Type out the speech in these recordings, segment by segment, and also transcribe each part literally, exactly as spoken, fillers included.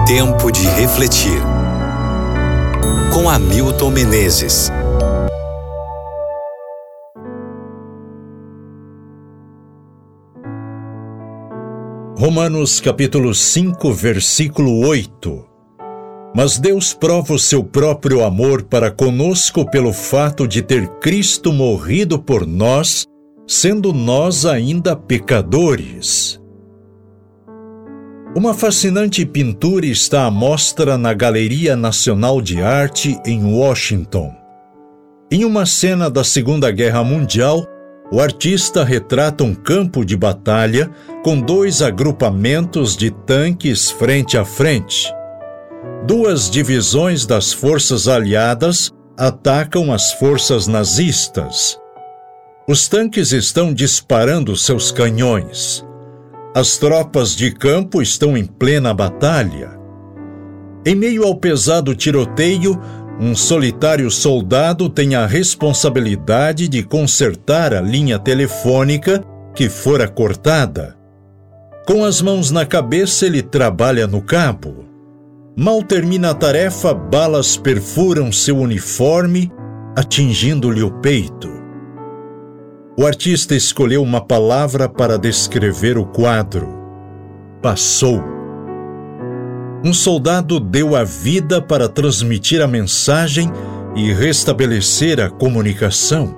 Tempo de refletir. Com Hamilton Menezes. Romanos capítulo cinco, versículo oito. Mas Deus prova o seu próprio amor para conosco pelo fato de ter Cristo morrido por nós, sendo nós ainda pecadores. Uma fascinante pintura está à mostra na Galeria Nacional de Arte em Washington. Em uma cena da Segunda Guerra Mundial, o artista retrata um campo de batalha com dois agrupamentos de tanques frente a frente. Duas divisões das forças aliadas atacam as forças nazistas. Os tanques estão disparando seus canhões. As tropas de campo estão em plena batalha. Em meio ao pesado tiroteio, um solitário soldado tem a responsabilidade de consertar a linha telefônica que fora cortada. Com as mãos na cabeça, ele trabalha no cabo. Mal termina a tarefa, balas perfuram seu uniforme, atingindo-lhe o peito. O artista escolheu uma palavra para descrever o quadro: passou. Um soldado deu a vida para transmitir a mensagem e restabelecer a comunicação.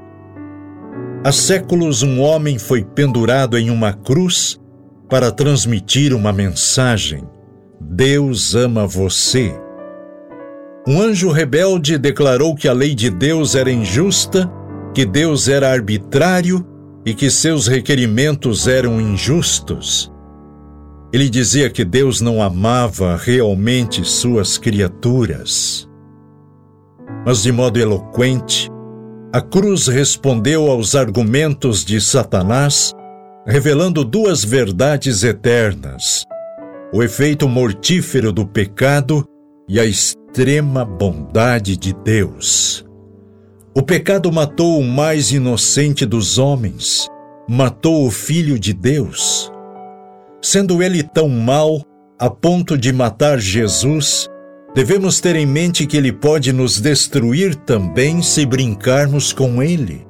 Há séculos, um homem foi pendurado em uma cruz para transmitir uma mensagem: Deus ama você. Um anjo rebelde declarou que a lei de Deus era injusta, que Deus era arbitrário e que seus requerimentos eram injustos. Ele dizia que Deus não amava realmente suas criaturas. Mas, de modo eloquente, a cruz respondeu aos argumentos de Satanás, revelando duas verdades eternas: o efeito mortífero do pecado e a extrema bondade de Deus. O pecado matou o mais inocente dos homens, matou o Filho de Deus. Sendo ele tão mau, a ponto de matar Jesus, devemos ter em mente que ele pode nos destruir também se brincarmos com ele.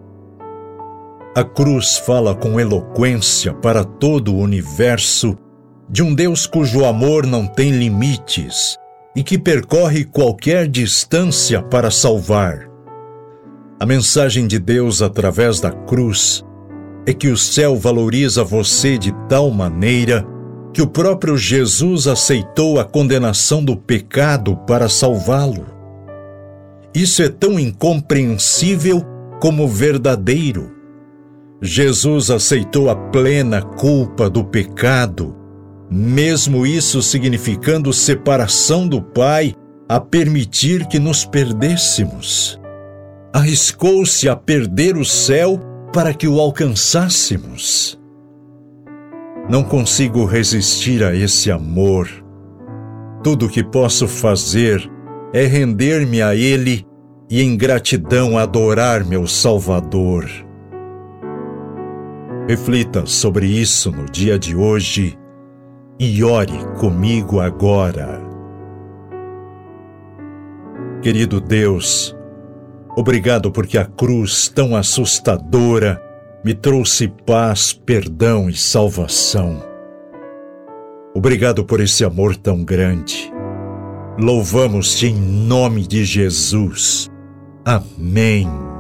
A cruz fala com eloquência para todo o universo de um Deus cujo amor não tem limites e que percorre qualquer distância para salvar. A mensagem de Deus através da cruz é que o céu valoriza você de tal maneira que o próprio Jesus aceitou a condenação do pecado para salvá-lo. Isso é tão incompreensível como verdadeiro. Jesus aceitou a plena culpa do pecado, mesmo isso significando separação do Pai a permitir que nos perdêssemos. Arriscou-se a perder o céu para que o alcançássemos. Não consigo resistir a esse amor. Tudo o que posso fazer é render-me a Ele e em gratidão adorar meu Salvador. Reflita sobre isso no dia de hoje e ore comigo agora. Querido Deus, obrigado porque a cruz tão assustadora me trouxe paz, perdão e salvação. Obrigado por esse amor tão grande. Louvamos-te em nome de Jesus. Amém.